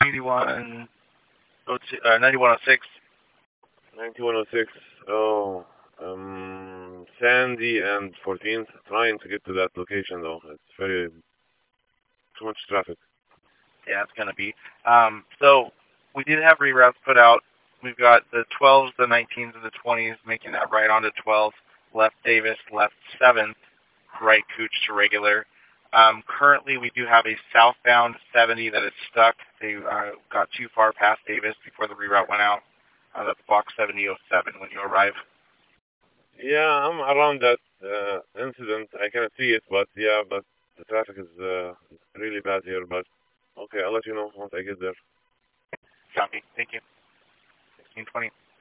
9106. 9106. Oh, Sandy and 14th. Trying to get to that location though. It's very too much traffic. Yeah, it's gonna be. So we did have reroutes put out. We've got the 12s, the 19s, and the 20s making that right onto 12. Left Davis, left 7th, right Cooch to regular. Currently, we do have a southbound 70 that is stuck. They got too far past Davis before the reroute went out. That's box 7007 when you arrive. Yeah, I'm around that incident. I cannot see it, but yeah, but the traffic is really bad here. But okay, I'll let you know once I get there. Copy. Thank you. 1620.